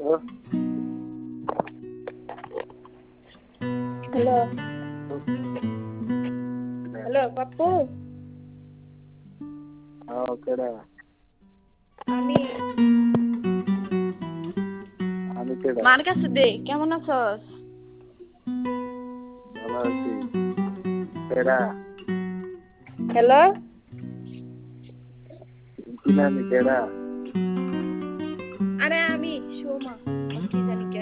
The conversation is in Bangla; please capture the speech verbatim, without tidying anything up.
হ্যালো হ্যালো পাপ্পু কেডা আমি আমি কেডা মার কাছে দে কেমন আছস ভালো আছি কেডা হ্যালো চিনি আমি কেডা আরে আমি সোমা কি জানি